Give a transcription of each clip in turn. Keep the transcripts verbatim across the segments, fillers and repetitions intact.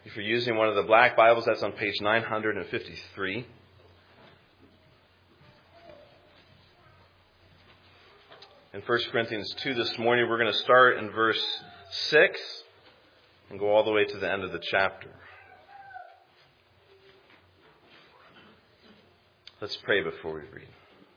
If you're using one of the black Bibles, that's on page nine hundred fifty-three. In First Corinthians two this morning, we're going to start in verse six and go all the way to the end of the chapter. Let's pray before we read.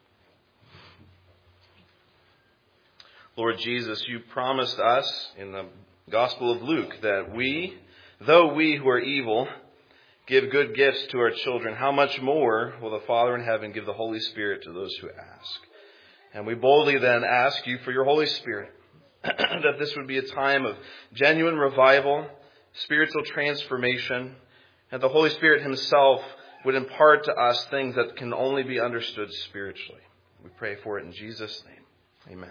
Lord Jesus, you promised us in the Gospel of Luke that we, though we who are evil, give good gifts to our children, how much more will the Father in heaven give the Holy Spirit to those who ask? And we boldly then ask you for your Holy Spirit, that this would be a time of genuine revival, spiritual transformation, and the Holy Spirit himself would impart to us things that can only be understood spiritually. We pray for it in Jesus' name. Amen.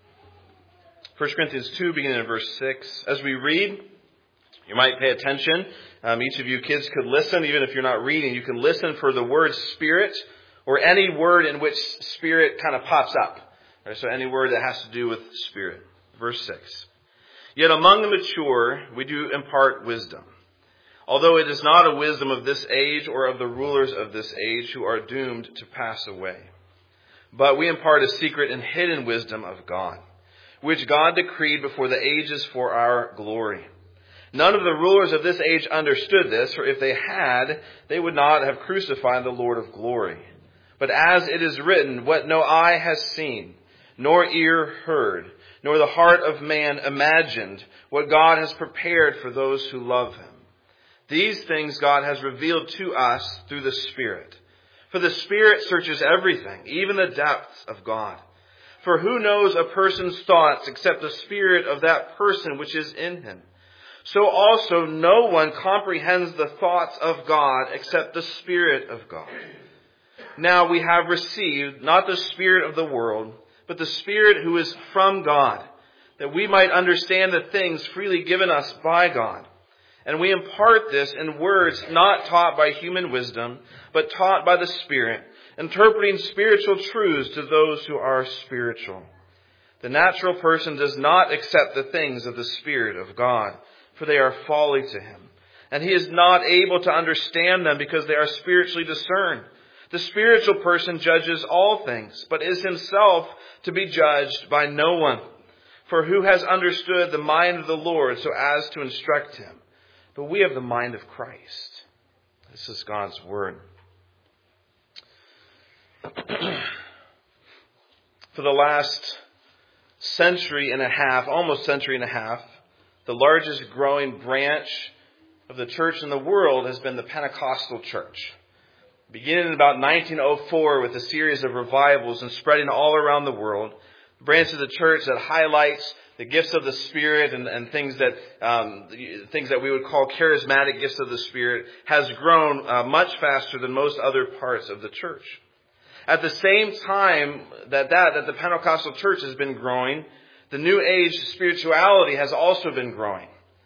First Corinthians two, beginning in verse six. As we read, you might pay attention. Um, each of you kids could listen, even if you're not reading. You can listen for the word Spirit, or any word in which Spirit kind of pops up. Right, so any word that has to do with Spirit. Verse six. Yet among the mature we do impart wisdom, although it is not a wisdom of this age or of the rulers of this age who are doomed to pass away. But we impart a secret and hidden wisdom of God, which God decreed before the ages for our glory. None of the rulers of this age understood this, for if they had, they would not have crucified the Lord of glory. But as it is written, what no eye has seen, nor ear heard, nor the heart of man imagined, what God has prepared for those who love him. These things God has revealed to us through the Spirit. For the Spirit searches everything, even the depths of God. For who knows a person's thoughts except the spirit of that person which is in him? So also no one comprehends the thoughts of God except the Spirit of God. Now we have received not the spirit of the world, but the Spirit who is from God, that we might understand the things freely given us by God. And we impart this in words not taught by human wisdom, but taught by the Spirit, interpreting spiritual truths to those who are spiritual. The natural person does not accept the things of the Spirit of God, for they are folly to him. And he is not able to understand them because they are spiritually discerned. The spiritual person judges all things, but is himself to be judged by no one. For who has understood the mind of the Lord so as to instruct him? But we have the mind of Christ. This is God's word. For the last century and a half, almost century and a half, the largest growing branch of the church in the world has been the Pentecostal church. Beginning in about nineteen oh four with a series of revivals and spreading all around the world, the branch of the church that highlights the gifts of the Spirit and, and things that um, things that we would call charismatic gifts of the Spirit has grown uh, much faster than most other parts of the church. At the same time that, that that the Pentecostal church has been growing, the New Age spirituality has also been growing.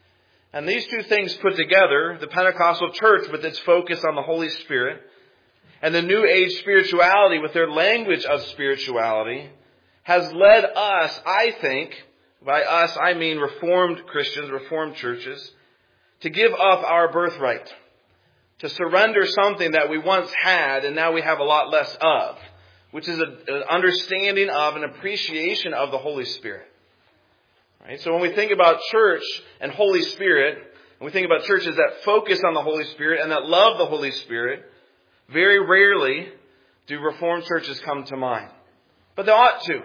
And these two things put together, the Pentecostal church with its focus on the Holy Spirit, and the New Age spirituality with their language of spirituality, has led us, I think, by us I mean Reformed Christians, Reformed churches, to give up our birthright, to surrender something that we once had and now we have a lot less of, which is an understanding of, an appreciation of the Holy Spirit. Right? So when we think about church and Holy Spirit, and we think about churches that focus on the Holy Spirit and that love the Holy Spirit, very rarely do Reformed churches come to mind. But they ought to.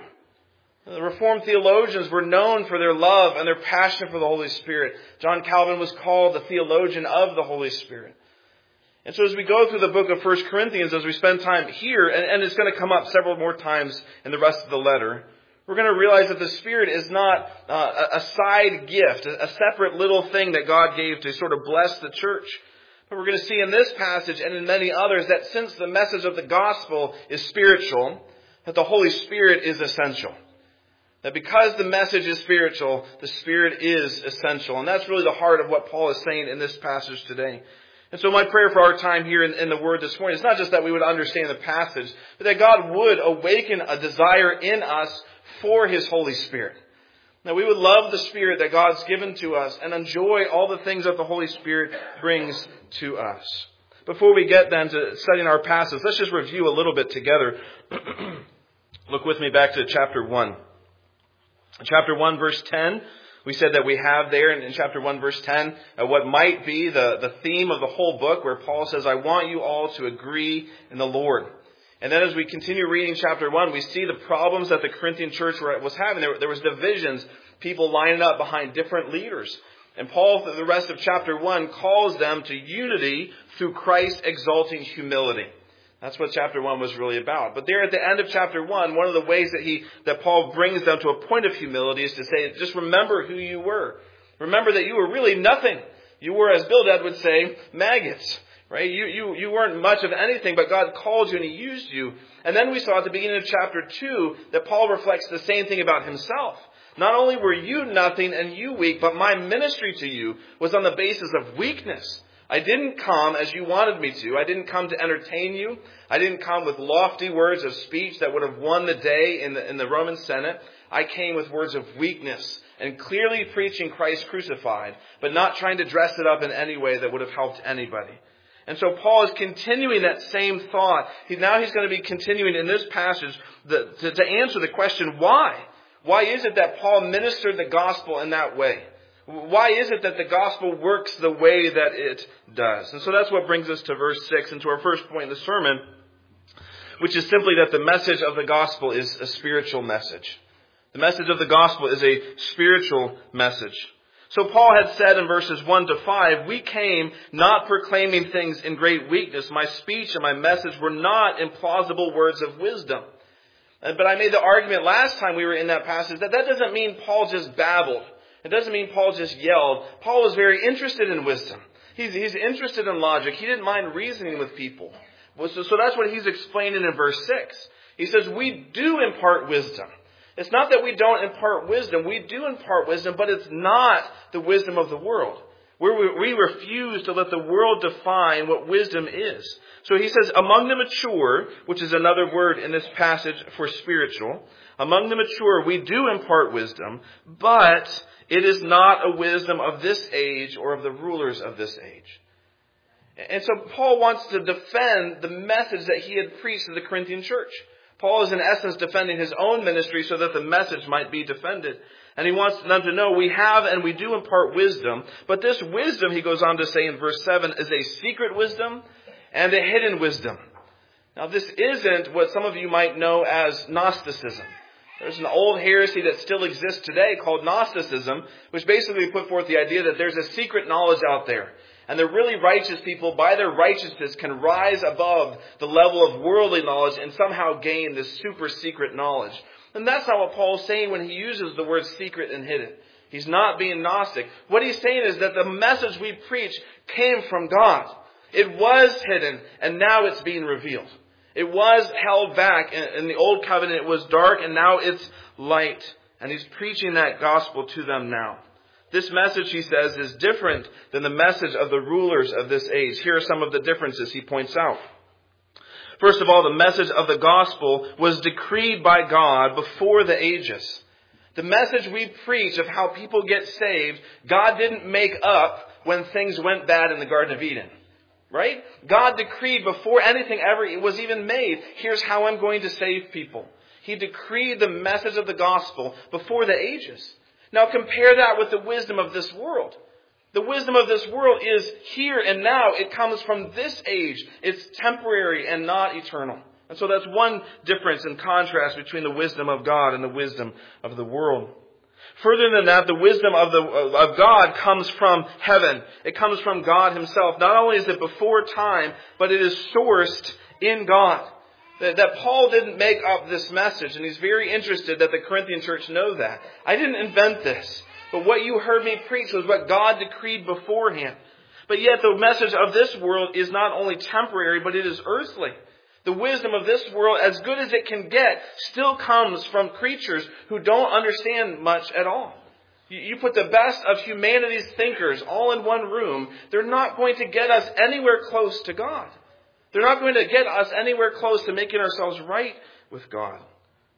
The Reformed theologians were known for their love and their passion for the Holy Spirit. John Calvin was called the theologian of the Holy Spirit. And so as we go through the book of First Corinthians, as we spend time here, and, and it's going to come up several more times in the rest of the letter, we're going to realize that the Spirit is not uh, a side gift, a separate little thing that God gave to sort of bless the church. But we're going to see in this passage and in many others that since the message of the gospel is spiritual, that the Holy Spirit is essential. That because the message is spiritual, the Spirit is essential. And that's really the heart of what Paul is saying in this passage today. And so my prayer for our time here in, in the Word this morning is not just that we would understand the passage, but that God would awaken a desire in us for His Holy Spirit. That we would love the Spirit that God's given to us and enjoy all the things that the Holy Spirit brings to us. Before we get then to studying our passage, let's just review a little bit together. Look with me back to chapter one. Chapter one, verse ten. We said that we have there in, in chapter one, verse ten, uh, what might be the, the theme of the whole book, where Paul says, I want you all to agree in the Lord. And then as we continue reading chapter one, we see the problems that the Corinthian church was having. There, there was divisions, people lining up behind different leaders. And Paul, for the rest of chapter one, calls them to unity through Christ exalting humility. That's what chapter one was really about. But there at the end of chapter one, one of the ways that he that Paul brings them to a point of humility is to say, just remember who you were. Remember that you were really nothing. You were, as Bildad would say, maggots. Right? You, you, you weren't much of anything, but God called you and He used you. And then we saw at the beginning of chapter two that Paul reflects the same thing about himself. Not only were you nothing and you weak, but my ministry to you was on the basis of weakness. I didn't come as you wanted me to. I didn't come to entertain you. I didn't come with lofty words of speech that would have won the day in the, in the Roman Senate. I came with words of weakness and clearly preaching Christ crucified, but not trying to dress it up in any way that would have helped anybody. And so Paul is continuing that same thought. He, now he's going to be continuing in this passage the, to, to answer the question, why? Why is it that Paul ministered the gospel in that way? Why is it that the gospel works the way that it does? And so that's what brings us to verse six and to our first point in the sermon, which is simply that the message of the gospel is a spiritual message. The message of the gospel is a spiritual message. So Paul had said in verses one to five, we came not proclaiming things in great weakness. My speech and my message were not implausible words of wisdom. But I made the argument last time we were in that passage that that doesn't mean Paul just babbled. It doesn't mean Paul just yelled. Paul was very interested in wisdom. He's, he's interested in logic. He didn't mind reasoning with people. So, so that's what he's explaining in verse six. He says, we do impart wisdom. It's not that we don't impart wisdom. We do impart wisdom, but it's not the wisdom of the world. We, we refuse to let the world define what wisdom is. So he says, among the mature, which is another word in this passage for spiritual, among the mature we do impart wisdom, but it is not a wisdom of this age or of the rulers of this age. And so Paul wants to defend the message that he had preached to the Corinthian church. Paul is in essence defending his own ministry so that the message might be defended. And he wants them to know we have and we do impart wisdom. But this wisdom, he goes on to say in verse seven, is a secret wisdom and a hidden wisdom. Now this isn't what some of you might know as Gnosticism. There's an old heresy that still exists today called Gnosticism, which basically put forth the idea that there's a secret knowledge out there. And the really righteous people, by their righteousness, can rise above the level of worldly knowledge and somehow gain this super secret knowledge. And that's not what Paul's saying when he uses the word secret and hidden. He's not being Gnostic. What he's saying is that the message we preach came from God. It was hidden, and now it's being revealed. It was held back. In the old covenant, it was dark, and now it's light. And he's preaching that gospel to them now. This message, he says, is different than the message of the rulers of this age. Here are some of the differences he points out. First of all, the message of the gospel was decreed by God before the ages. The message we preach of how people get saved, God didn't make up when things went bad in the Garden of Eden. Right? God decreed before anything ever was even made, here's how I'm going to save people. He decreed the message of the gospel before the ages. Now compare that with the wisdom of this world. The wisdom of this world is here and now. It comes from this age. It's temporary and not eternal. And so that's one difference and contrast between the wisdom of God and the wisdom of the world. Further than that, the wisdom of the of God comes from heaven. It comes from God himself. Not only is it before time, but it is sourced in God. That, that Paul didn't make up this message, and he's very interested that the Corinthian church know that. I didn't invent this, but what you heard me preach was what God decreed beforehand. But yet the message of this world is not only temporary, but it is earthly. The wisdom of this world, as good as it can get, still comes from creatures who don't understand much at all. You put the best of humanity's thinkers all in one room, they're not going to get us anywhere close to God. They're not going to get us anywhere close to making ourselves right with God.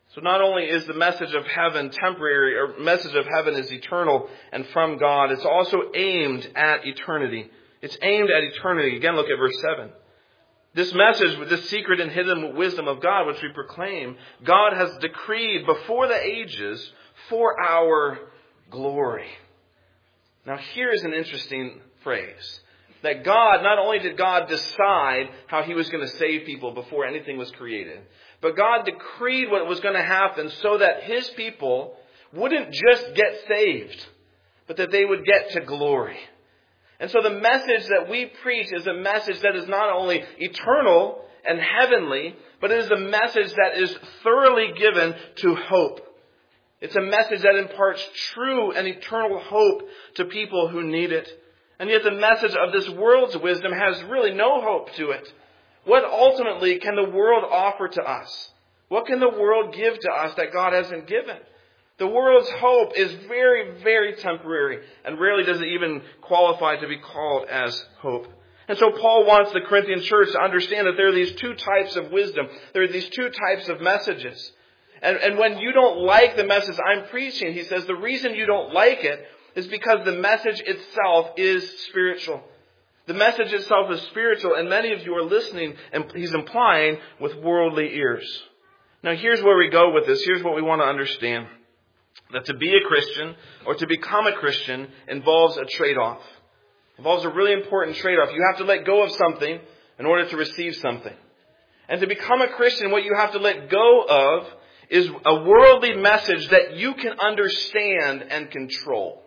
So not only is the message of heaven temporary, or message of heaven is eternal and from God, it's also aimed at eternity. It's aimed at eternity. Again, look at verse seven. This message, with this secret and hidden wisdom of God, which we proclaim, God has decreed before the ages for our glory. Now here's an interesting phrase. That God, not only did God decide how he was going to save people before anything was created, but God decreed what was going to happen so that his people wouldn't just get saved, but that they would get to glory. And so the message that we preach is a message that is not only eternal and heavenly, but it is a message that is thoroughly given to hope. It's a message that imparts true and eternal hope to people who need it. And yet the message of this world's wisdom has really no hope to it. What ultimately can the world offer to us? What can the world give to us that God hasn't given? The world's hope is very, very temporary, and rarely does it even qualify to be called as hope. And so Paul wants the Corinthian church to understand that there are these two types of wisdom. There are these two types of messages. And, and when you don't like the message I'm preaching, he says the reason you don't like it is because the message itself is spiritual. The message itself is spiritual, and many of you are listening, and he's implying, with worldly ears. Now here's where we go with this. Here's what we want to understand. That to be a Christian, or to become a Christian, involves a trade-off. Involves a really important trade-off. You have to let go of something in order to receive something. And to become a Christian, what you have to let go of is a worldly message that you can understand and control.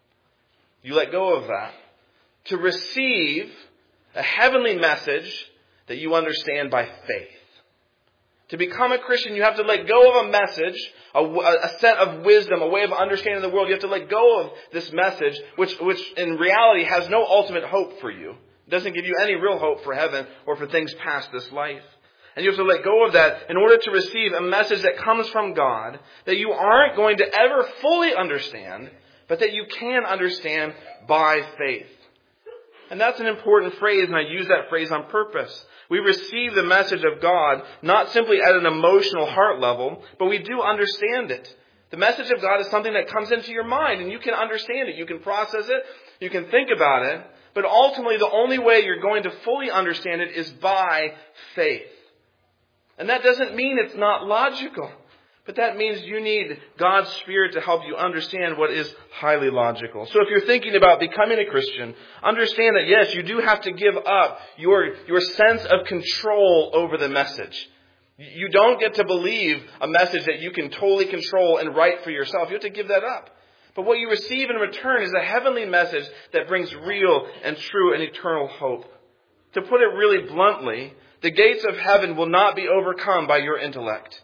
You let go of that to receive a heavenly message that you understand by faith. To become a Christian, you have to let go of a message, a, a set of wisdom, a way of understanding the world. You have to let go of this message, which, which in reality has no ultimate hope for you. It doesn't give you any real hope for heaven or for things past this life. And you have to let go of that in order to receive a message that comes from God that you aren't going to ever fully understand, but that you can understand by faith. And that's an important phrase, and I use that phrase on purpose. We receive the message of God not simply at an emotional heart level, but we do understand it. The message of God is something that comes into your mind, and you can understand it. You can process it. You can think about it. But ultimately, the only way you're going to fully understand it is by faith. And that doesn't mean it's not logical. But that means you need God's Spirit to help you understand what is highly logical. So if you're thinking about becoming a Christian, understand that yes, you do have to give up your, your sense of control over the message. You don't get to believe a message that you can totally control and write for yourself. You have to give that up. But what you receive in return is a heavenly message that brings real and true and eternal hope. To put it really bluntly, the gates of heaven will not be overcome by your intellect.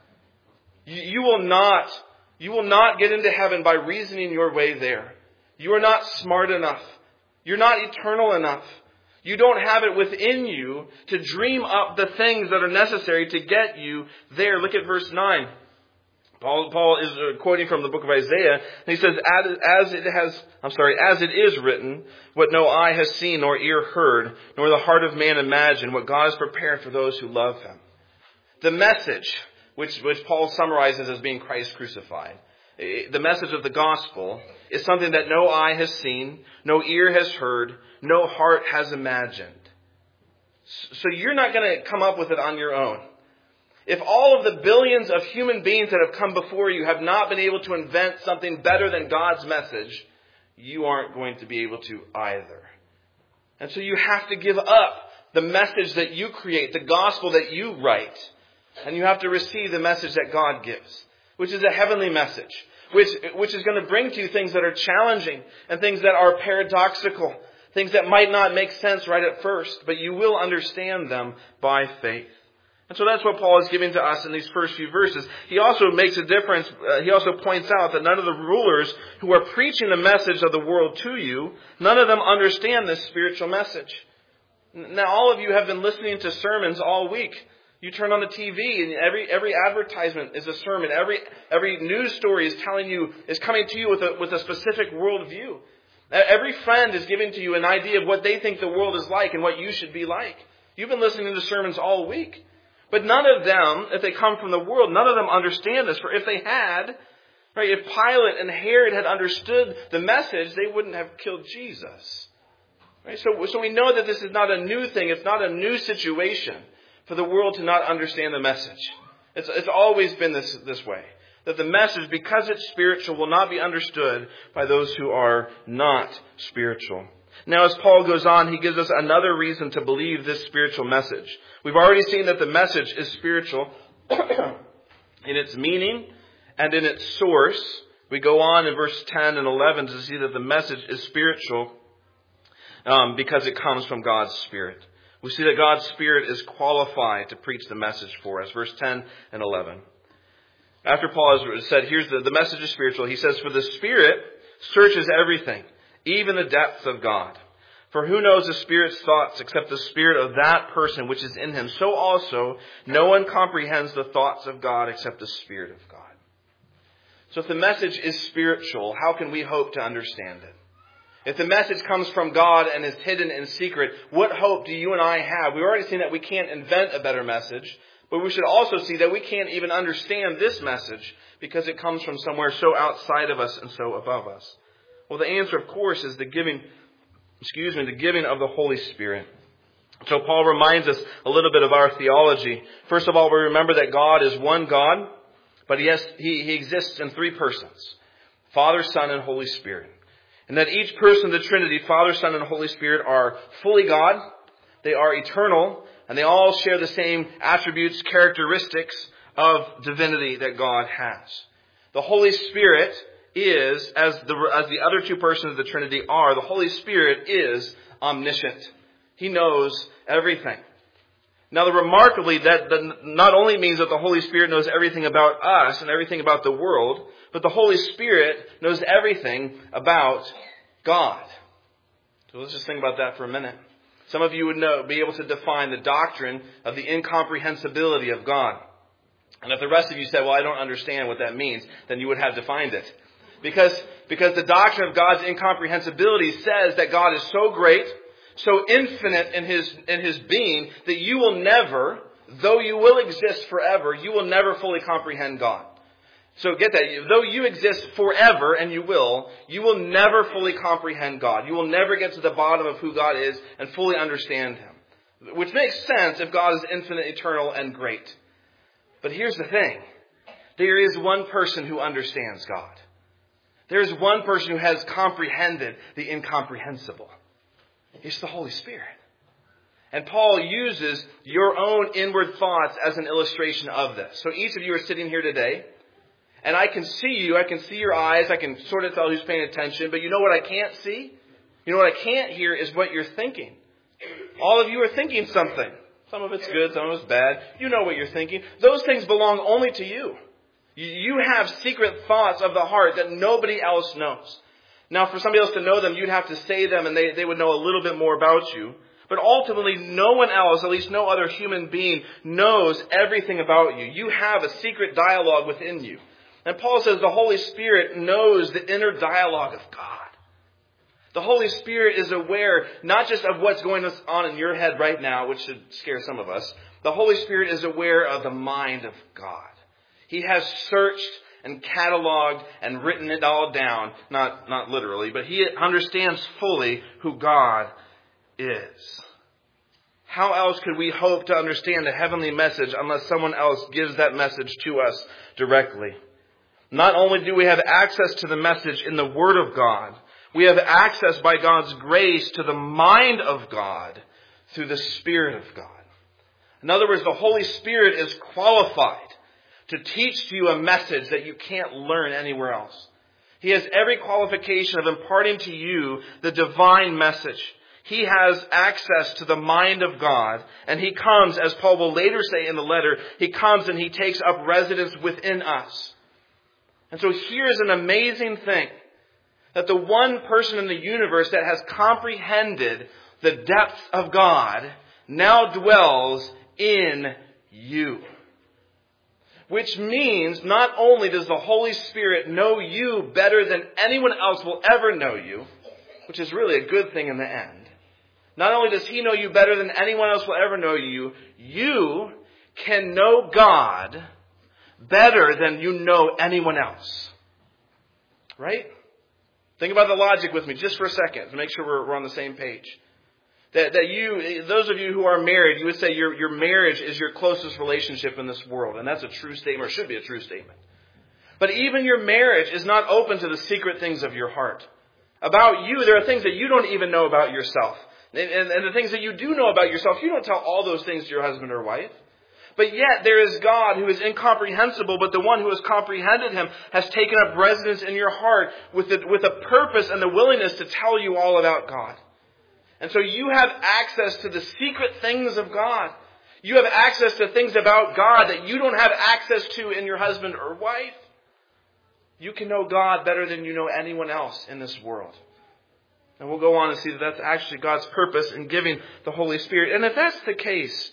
You will not, you will not get into heaven by reasoning your way there. You are not smart enough. You're not eternal enough. You don't have it within you to dream up the things that are necessary to get you there. Look at verse nine. Paul, Paul is quoting from the book of Isaiah, and he says, as it has, I'm sorry, as it is written, what no eye has seen nor ear heard, nor the heart of man imagined, what God has prepared for those who love him. The message, which, which Paul summarizes as being Christ crucified, the message of the gospel is something that no eye has seen, no ear has heard, no heart has imagined. So you're not going to come up with it on your own. If all of the billions of human beings that have come before you have not been able to invent something better than God's message, you aren't going to be able to either. And so you have to give up the message that you create, the gospel that you write, and you have to receive the message that God gives, which is a heavenly message, which, which is going to bring to you things that are challenging and things that are paradoxical, things that might not make sense right at first, but you will understand them by faith. And so that's what Paul is giving to us in these first few verses. He also makes a difference. Uh, he also points out that none of the rulers who are preaching the message of the world to you, none of them understand this spiritual message. Now, all of you have been listening to sermons all week. You turn on the T V and every every advertisement is a sermon. Every every news story is telling you, is coming to you with a with a specific worldview. Every friend is giving to you an idea of what they think the world is like and what you should be like. You've been listening to sermons all week. But none of them, if they come from the world, none of them understand this. For if they had, right, if Pilate and Herod had understood the message, they wouldn't have killed Jesus. Right? So, so we know that this is not a new thing. It's not a new situation for the world to not understand the message. It's, it's always been this, this way. That the message, because it's spiritual, will not be understood by those who are not spiritual. Now, as Paul goes on, he gives us another reason to believe this spiritual message. We've already seen that the message is spiritual in its meaning and in its source. We go on in verse ten and eleven to see that the message is spiritual um, because it comes from God's Spirit. We see that God's Spirit is qualified to preach the message for us. Verse ten and eleven. After Paul has said, here's the, the message is spiritual, he says, for the Spirit searches everything, even the depths of God. For who knows the Spirit's thoughts except the spirit of that person which is in him? So also, no one comprehends the thoughts of God except the Spirit of God. So if the message is spiritual, how can we hope to understand it? If the message comes from God and is hidden in secret, what hope do you and I have? We've already seen that we can't invent a better message, but we should also see that we can't even understand this message because it comes from somewhere so outside of us and so above us. Well, the answer, of course, is the giving, excuse me, the giving of the Holy Spirit. So Paul reminds us a little bit of our theology. First of all, we remember that God is one God, but he, has, he, he exists in three persons, Father, Son, and Holy Spirit. And that each person of the Trinity, Father, Son, and Holy Spirit, are fully God, they are eternal, and they all share the same attributes, characteristics of divinity that God has. The Holy Spirit is, as the, as the other two persons of the Trinity are, the Holy Spirit is omniscient. He knows everything. Now, the remarkably, that, that not only means that the Holy Spirit knows everything about us and everything about the world, but the Holy Spirit knows everything about God. So let's just think about that for a minute. Some of you would know, be able to define the doctrine of the incomprehensibility of God. And if the rest of you said, well, I don't understand what that means, then you would have defined it. Because, because the doctrine of God's incomprehensibility says that God is so great, so infinite in his, in his being, that you will never, though you will exist forever, you will never fully comprehend God. So get that. Though you exist forever, and you will, you will never fully comprehend God. You will never get to the bottom of who God is and fully understand him. Which makes sense if God is infinite, eternal, and great. But here's the thing. There is one person who understands God. There is one person who has comprehended the incomprehensible. It's the Holy Spirit. And Paul uses your own inward thoughts as an illustration of this. So each of you are sitting here today, and I can see you, I can see your eyes, I can sort of tell who's paying attention, but you know what I can't see? You know what I can't hear is what you're thinking. All of you are thinking something. Some of it's good, some of it's bad. You know what you're thinking. Those things belong only to you. You have secret thoughts of the heart that nobody else knows. Now, for somebody else to know them, you'd have to say them and they, they would know a little bit more about you. But ultimately, no one else, at least no other human being, knows everything about you. You have a secret dialogue within you. And Paul says the Holy Spirit knows the inner dialogue of God. The Holy Spirit is aware not just of what's going on in your head right now, which should scare some of us. The Holy Spirit is aware of the mind of God. He has searched and cataloged and written it all down. Not, not literally, but he understands fully who God is. How else could we hope to understand a heavenly message unless someone else gives that message to us directly? Not only do we have access to the message in the Word of God, we have access by God's grace to the mind of God through the Spirit of God. In other words, the Holy Spirit is qualified to teach to you a message that you can't learn anywhere else. He has every qualification of imparting to you the divine message. He has access to the mind of God, and he comes, as Paul will later say in the letter, he comes and he takes up residence within us. And so here's an amazing thing, that the one person in the universe that has comprehended the depths of God now dwells in you. Which means not only does the Holy Spirit know you better than anyone else will ever know you, which is really a good thing in the end. Not only does he know you better than anyone else will ever know you, you can know God better than you know anyone else. Right? Think about the logic with me just for a second to make sure we're, we're on the same page. That, that you, those of you who are married, you would say your, your marriage is your closest relationship in this world. And that's a true statement, or should be a true statement. But even your marriage is not open to the secret things of your heart. About you, there are things that you don't even know about yourself. And, and, and the things that you do know about yourself, you don't tell all those things to your husband or wife. But yet there is God who is incomprehensible, but the one who has comprehended him has taken up residence in your heart with, the, with a purpose and the willingness to tell you all about God. And so you have access to the secret things of God. You have access to things about God that you don't have access to in your husband or wife. You can know God better than you know anyone else in this world. And we'll go on and see that that's actually God's purpose in giving the Holy Spirit. And if that's the case,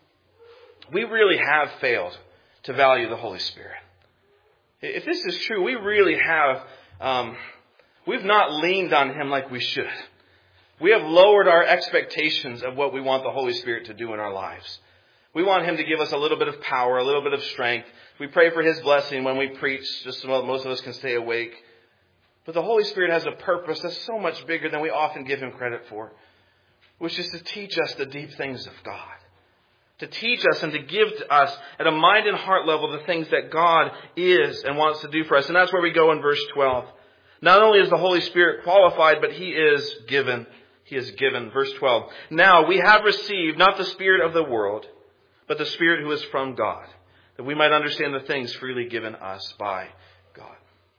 we really have failed to value the Holy Spirit. If this is true, we really have, um, we've not leaned on Him like we should. We have lowered our expectations of what we want the Holy Spirit to do in our lives. We want Him to give us a little bit of power, a little bit of strength. We pray for His blessing when we preach, just so most of us can stay awake. But the Holy Spirit has a purpose that's so much bigger than we often give Him credit for, which is to teach us the deep things of God. To teach us and to give to us at a mind and heart level the things that God is and wants to do for us. And that's where we go in verse twelve. Not only is the Holy Spirit qualified, but He is given. He is given. Verse twelve. Now we have received not the spirit of the world, but the Spirit who is from God, that we might understand the things freely given us by God.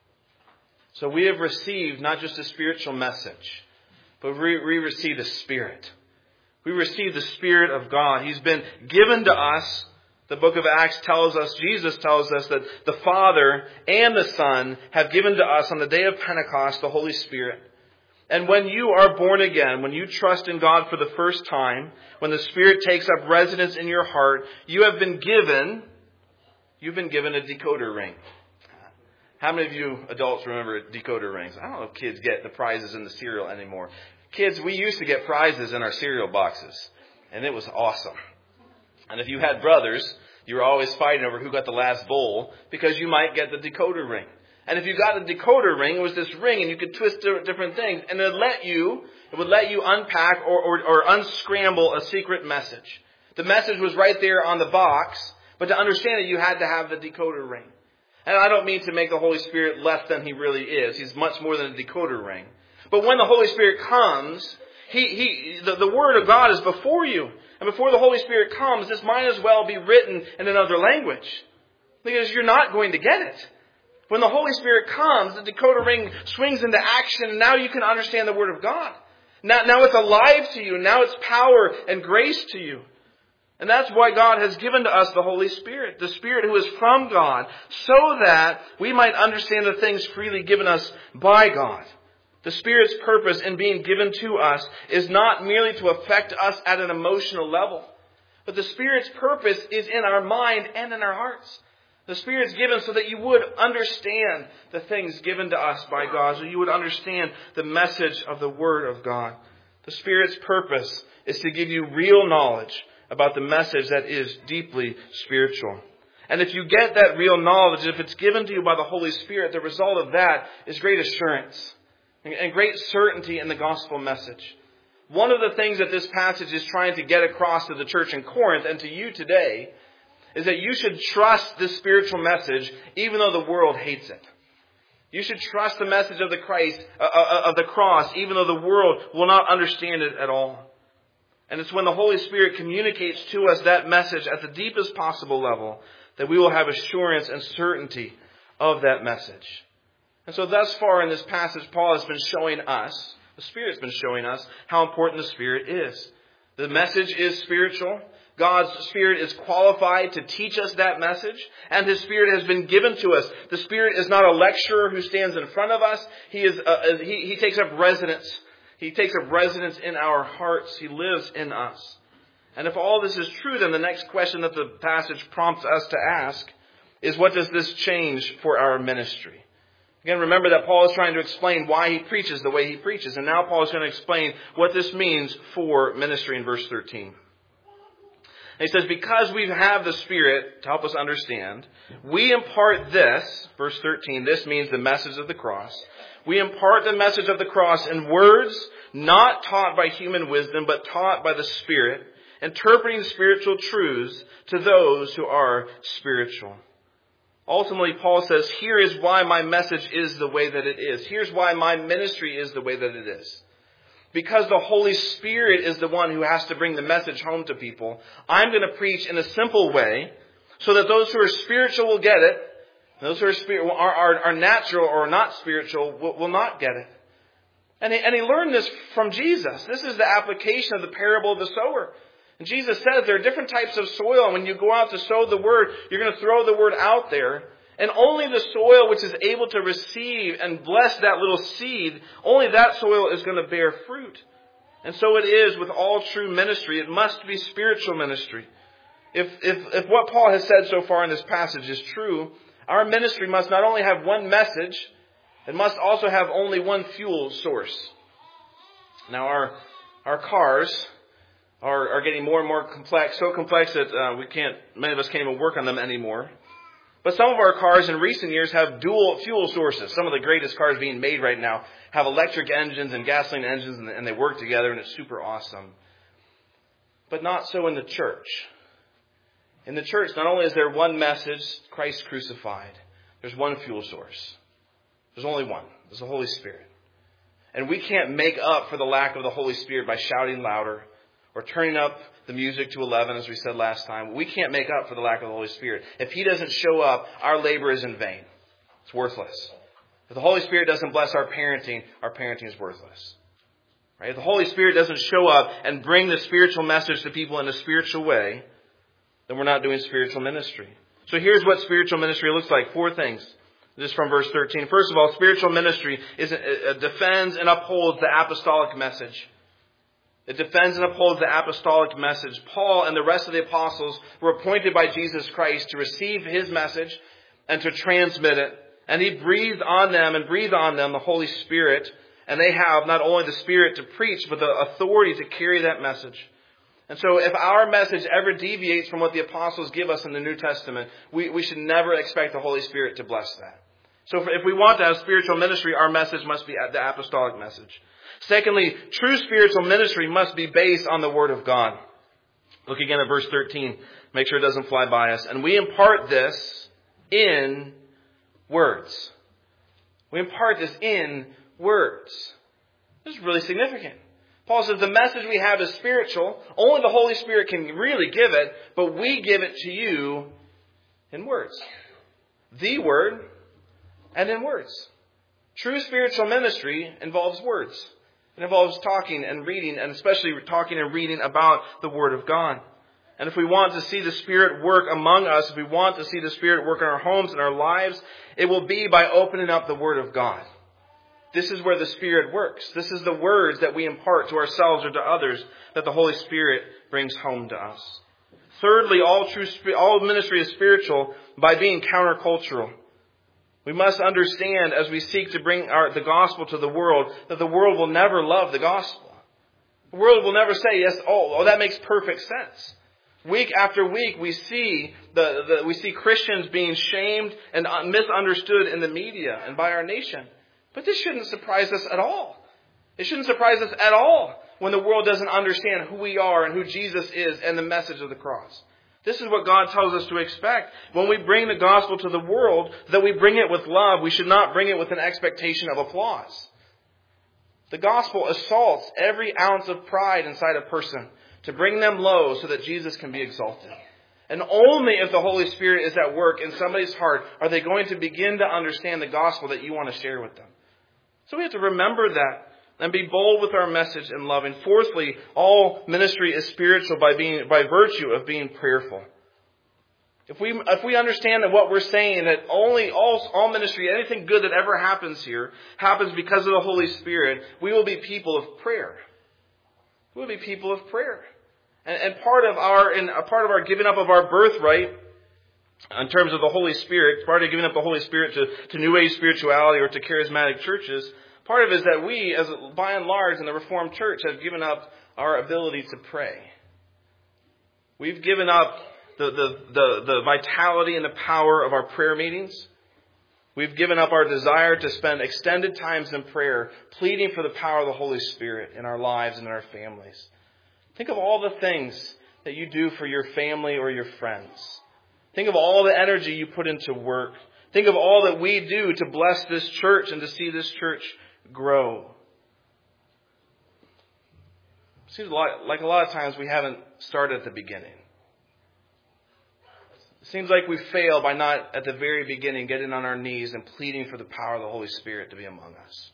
So we have received not just a spiritual message, but we, we receive the Spirit. We receive the Spirit of God. He's been given to us. The book of Acts tells us, Jesus tells us that the Father and the Son have given to us on the day of Pentecost the Holy Spirit. And when you are born again, when you trust in God for the first time, when the Spirit takes up residence in your heart, you have been given, you've been given a decoder ring. How many of you adults remember decoder rings? I don't know if kids get the prizes in the cereal anymore. Kids, we used to get prizes in our cereal boxes, and it was awesome. And if you had brothers, you were always fighting over who got the last bowl because you might get the decoder ring. And if you got a decoder ring, it was this ring, and you could twist different things, and it let you, it would let you unpack or, or, or unscramble a secret message. The message was right there on the box, but to understand it, you had to have the decoder ring. And I don't mean to make the Holy Spirit less than He really is. He's much more than a decoder ring. But when the Holy Spirit comes, He, he, the, the Word of God is before you. And before the Holy Spirit comes, this might as well be written in another language. Because you're not going to get it. When the Holy Spirit comes, the decoder ring swings into action. And now you can understand the Word of God. Now, now it's alive to you. Now it's power and grace to you. And that's why God has given to us the Holy Spirit. The Spirit who is from God. So that we might understand the things freely given us by God. The Spirit's purpose in being given to us is not merely to affect us at an emotional level, but the Spirit's purpose is in our mind and in our hearts. The Spirit's given so that you would understand the things given to us by God, so you would understand the message of the Word of God. The Spirit's purpose is to give you real knowledge about the message that is deeply spiritual. And if you get that real knowledge, if it's given to you by the Holy Spirit, the result of that is great assurance and great certainty in the gospel message. One of the things that this passage is trying to get across to the church in Corinth and to you today is that you should trust this spiritual message even though the world hates it. You should trust the message of the Christ, uh, of the cross, even though the world will not understand it at all. And it's when the Holy Spirit communicates to us that message at the deepest possible level that we will have assurance and certainty of that message. And so thus far in this passage, Paul has been showing us, the Spirit's been showing us, how important the Spirit is. The message is spiritual. God's Spirit is qualified to teach us that message. And His Spirit has been given to us. The Spirit is not a lecturer who stands in front of us. He is uh, he, he takes up residence. He takes up residence in our hearts. He lives in us. And if all this is true, then the next question that the passage prompts us to ask is, what does this change for our ministry? Again, remember that Paul is trying to explain why he preaches the way he preaches. And now Paul is going to explain what this means for ministry in verse thirteen. And he says, because we have the Spirit to help us understand, we impart this, verse thirteen, this means the message of the cross. We impart the message of the cross in words not taught by human wisdom, but taught by the Spirit, interpreting spiritual truths to those who are spiritual. Ultimately, Paul says, here is why my message is the way that it is. Here's why my ministry is the way that it is. Because the Holy Spirit is the one who has to bring the message home to people, I'm going to preach in a simple way so that those who are spiritual will get it. Those who are, spirit, are, are, are natural or not spiritual will, will not get it. And he, and he learned this from Jesus. This is the application of the parable of the sower. And Jesus says there are different types of soil. And when you go out to sow the word, you're going to throw the word out there. And only the soil which is able to receive and bless that little seed, only that soil is going to bear fruit. And so it is with all true ministry. It must be spiritual ministry. If, if, if what Paul has said so far in this passage is true, our ministry must not only have one message, it must also have only one fuel source. Now our, our cars are, are getting more and more complex, so complex that uh, we can't, many of us can't even work on them anymore. But some of our cars in recent years have dual fuel sources. Some of the greatest cars being made right now have electric engines and gasoline engines, and they work together, and it's super awesome. But not so in the church. In the church, not only is there one message, Christ crucified, there's one fuel source. There's only one. There's the Holy Spirit. And we can't make up for the lack of the Holy Spirit by shouting louder or turning up the music to eleven, as we said last time. We can't make up for the lack of the Holy Spirit. If He doesn't show up, our labor is in vain. It's worthless. If the Holy Spirit doesn't bless our parenting, our parenting is worthless. Right? If the Holy Spirit doesn't show up and bring the spiritual message to people in a spiritual way, then we're not doing spiritual ministry. So here's what spiritual ministry looks like. Four things. This is from verse thirteen. First of all, spiritual ministry is, it defends and upholds the apostolic message. It defends and upholds the apostolic message. Paul and the rest of the apostles were appointed by Jesus Christ to receive His message and to transmit it. And He breathed on them and breathed on them the Holy Spirit. And they have not only the Spirit to preach, but the authority to carry that message. And so if our message ever deviates from what the apostles give us in the New Testament, we, we should never expect the Holy Spirit to bless that. So if we want to have spiritual ministry, our message must be the apostolic message. Secondly, true spiritual ministry must be based on the Word of God. Look again at verse thirteen. Make sure it doesn't fly by us. And we impart this in words. We impart this in words. This is really significant. Paul says the message we have is spiritual. Only the Holy Spirit can really give it, but we give it to you in words. The Word and in words. True spiritual ministry involves words. It involves talking and reading, and especially talking and reading about the Word of God. And if we want to see the Spirit work among us, if we want to see the Spirit work in our homes and our lives, it will be by opening up the Word of God. This is where the Spirit works. This is the words that we impart to ourselves or to others that the Holy Spirit brings home to us. Thirdly, all true all ministry is spiritual by being countercultural. We must understand as we seek to bring our, the gospel to the world that the world will never love the gospel. The world will never say, yes, oh, oh that makes perfect sense. Week after week, we see the, the we see Christians being shamed and misunderstood in the media and by our nation. But this shouldn't surprise us at all. It shouldn't surprise us at all when the world doesn't understand who we are and who Jesus is and the message of the cross. This is what God tells us to expect. When we bring the gospel to the world, that we bring it with love. We should not bring it with an expectation of applause. The gospel assaults every ounce of pride inside a person to bring them low so that Jesus can be exalted. And only if the Holy Spirit is at work in somebody's heart are they going to begin to understand the gospel that you want to share with them. So we have to remember that and be bold with our message and love. And fourthly, all ministry is spiritual by being by virtue of being prayerful. If we if we understand that what we're saying, that only all, all ministry, anything good that ever happens here, happens because of the Holy Spirit, we will be people of prayer. We will be people of prayer. And, and part of our in a part of our giving up of our birthright, in terms of the Holy Spirit, part of giving up the Holy Spirit to, to New Age spirituality or to charismatic churches, part of it is that we, as by and large in the Reformed Church, have given up our ability to pray. We've given up the, the, the, the vitality and the power of our prayer meetings. We've given up our desire to spend extended times in prayer, pleading for the power of the Holy Spirit in our lives and in our families. Think of all the things that you do for your family or your friends. Think of all the energy you put into work. Think of all that we do to bless this church and to see this church grow. It seems like a lot of times we haven't started at the beginning. It seems like we fail by not, at the very beginning, getting on our knees and pleading for the power of the Holy Spirit to be among us.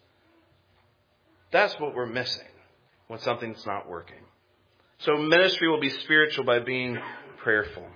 That's what we're missing when something's not working. So ministry will be spiritual by being prayerful.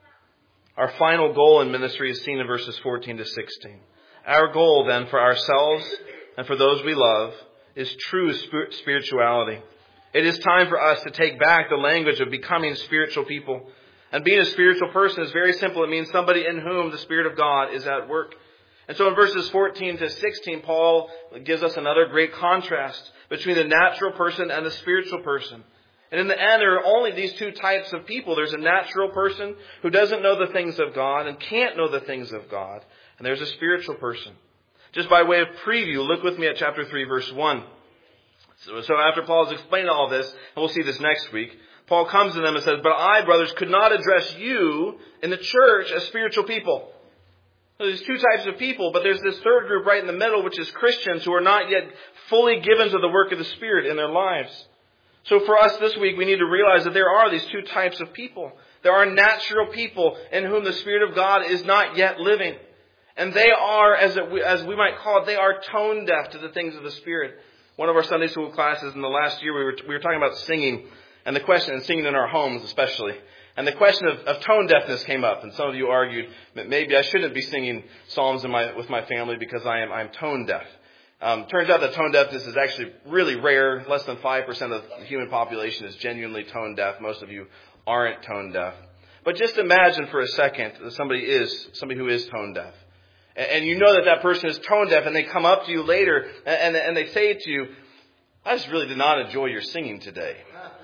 Our final goal in ministry is seen in verses fourteen to sixteen. Our goal then for ourselves and for those we love is true spirituality. It is time for us to take back the language of becoming spiritual people. And being a spiritual person is very simple. It means somebody in whom the Spirit of God is at work. And so in verses fourteen to sixteen, Paul gives us another great contrast between the natural person and the spiritual person. And in the end, there are only these two types of people. There's a natural person who doesn't know the things of God and can't know the things of God. And there's a spiritual person. Just by way of preview, look with me at chapter three, verse one. So, so after Paul has explained all this, and we'll see this next week, Paul comes to them and says, "But I, brothers, could not address you in the church as spiritual people." So there's two types of people, but there's this third group right in the middle, which is Christians who are not yet fully given to the work of the Spirit in their lives. So for us this week, we need to realize that there are these two types of people. There are natural people in whom the Spirit of God is not yet living. And they are, as, it, as we might call it, they are tone deaf to the things of the Spirit. One of our Sunday school classes in the last year, we were, we were talking about singing, and the question, and singing in our homes especially. And the question of, of tone deafness came up, and some of you argued that maybe I shouldn't be singing psalms in my, with my family because I am I'm tone deaf. Um, turns out that tone deafness is actually really rare. Less than five percent of the human population is genuinely tone deaf. Most of you aren't tone deaf. But just imagine for a second that somebody is, somebody who is tone deaf. And, and you know that that person is tone deaf, and they come up to you later, and, and, and they say to you, "I just really did not enjoy your singing today.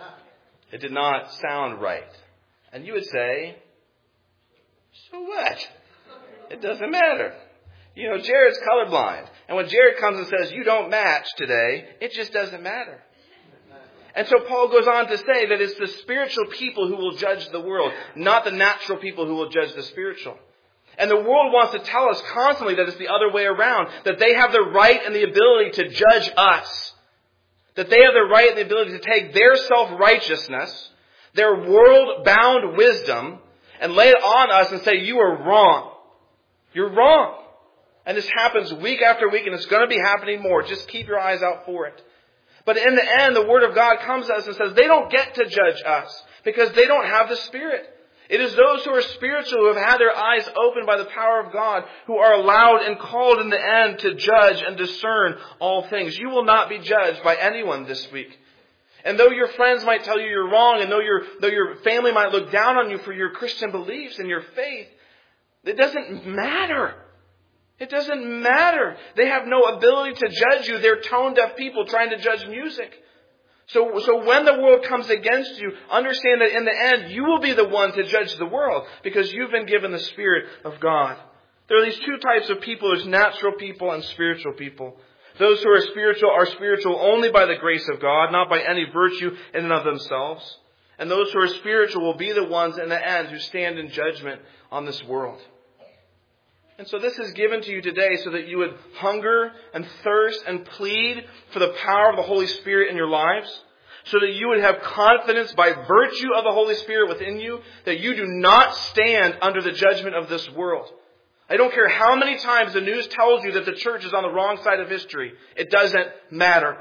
It did not sound right." And you would say, "So what? It doesn't matter. You know, Jared's colorblind. And when Jared comes and says, 'You don't match today,' it just doesn't matter." And so Paul goes on to say that it's the spiritual people who will judge the world, not the natural people who will judge the spiritual. And the world wants to tell us constantly that it's the other way around, that they have the right and the ability to judge us. That they have the right and the ability to take their self-righteousness, their world-bound wisdom, and lay it on us and say, "You are wrong. You're wrong." And this happens week after week, and it's going to be happening more. Just keep your eyes out for it. But in the end, the Word of God comes to us and says they don't get to judge us because they don't have the Spirit. It is those who are spiritual, who have had their eyes opened by the power of God, who are allowed and called in the end to judge and discern all things. You will not be judged by anyone this week. And though your friends might tell you you're wrong, and though your, though your family might look down on you for your Christian beliefs and your faith, it doesn't matter. It doesn't matter. They have no ability to judge you. They're tone-deaf people trying to judge music. So, so when the world comes against you, understand that in the end, you will be the one to judge the world because you've been given the Spirit of God. There are these two types of people. There's natural people and spiritual people. Those who are spiritual are spiritual only by the grace of God, not by any virtue in and of themselves. And those who are spiritual will be the ones in the end who stand in judgment on this world. And so this is given to you today so that you would hunger and thirst and plead for the power of the Holy Spirit in your lives, so that you would have confidence by virtue of the Holy Spirit within you that you do not stand under the judgment of this world. I don't care how many times the news tells you that the church is on the wrong side of history. It doesn't matter.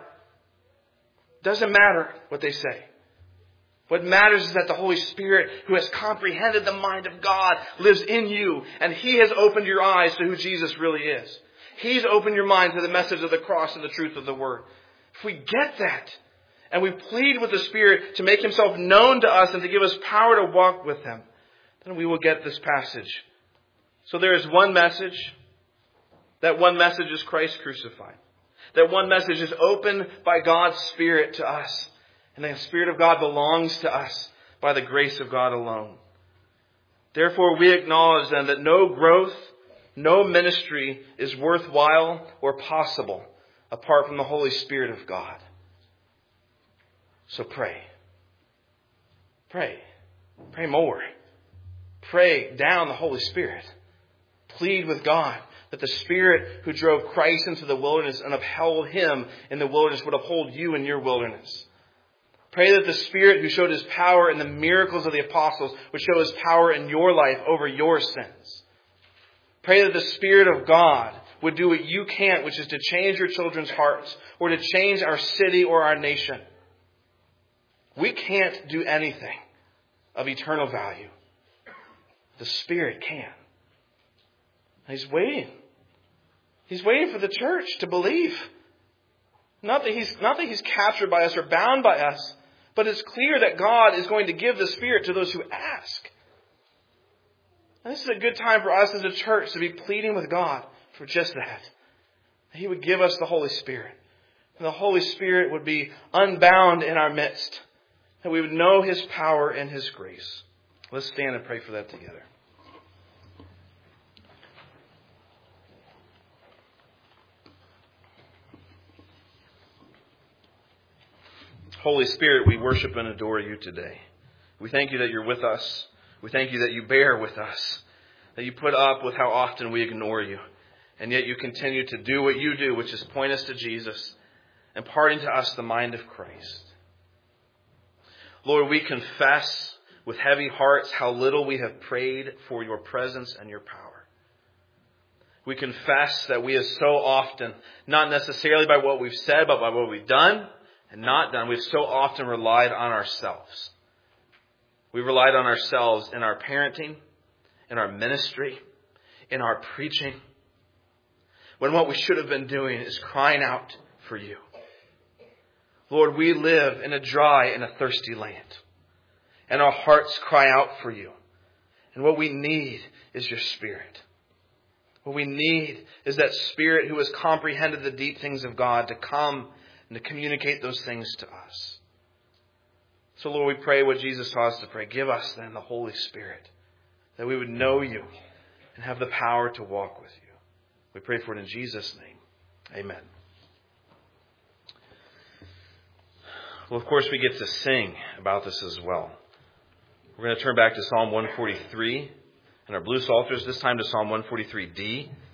It doesn't matter what they say. What matters is that the Holy Spirit, who has comprehended the mind of God, lives in you. And He has opened your eyes to who Jesus really is. He's opened your mind to the message of the cross and the truth of the Word. If we get that, and we plead with the Spirit to make Himself known to us and to give us power to walk with Him, then we will get this passage. So there is one message. That one message is Christ crucified. That one message is opened by God's Spirit to us. And the Spirit of God belongs to us by the grace of God alone. Therefore, we acknowledge then that no growth, no ministry is worthwhile or possible apart from the Holy Spirit of God. So pray. Pray. Pray more. Pray down the Holy Spirit. Plead with God that the Spirit who drove Christ into the wilderness and upheld him in the wilderness would uphold you in your wilderness. Pray that the Spirit who showed his power in the miracles of the apostles would show his power in your life over your sins. Pray that the Spirit of God would do what you can't, which is to change your children's hearts or to change our city or our nation. We can't do anything of eternal value. The Spirit can. And he's waiting. He's waiting for the church to believe. Not that he's, not that he's captured by us or bound by us, but it's clear that God is going to give the Spirit to those who ask. And this is a good time for us as a church to be pleading with God for just that. That he would give us the Holy Spirit. And the Holy Spirit would be unbound in our midst. That we would know his power and his grace. Let's stand and pray for that together. Holy Spirit, we worship and adore you today. We thank you that you're with us. We thank you that you bear with us. That you put up with how often we ignore you. And yet you continue to do what you do, which is point us to Jesus, imparting to us the mind of Christ. Lord, we confess with heavy hearts how little we have prayed for your presence and your power. We confess that we have so often, not necessarily by what we've said, but by what we've done and not done, we've so often relied on ourselves. We've relied on ourselves in our parenting, in our ministry, in our preaching, when what we should have been doing is crying out for you. Lord, we live in a dry and a thirsty land, and our hearts cry out for you. And what we need is your Spirit. What we need is that Spirit who has comprehended the deep things of God to come and to communicate those things to us. So, Lord, we pray what Jesus taught us to pray. Give us then the Holy Spirit, that we would know you and have the power to walk with you. We pray for it in Jesus' name. Amen. Well, of course, we get to sing about this as well. We're going to turn back to Psalm one forty-three and our blue psalters, this time to Psalm one forty-three D.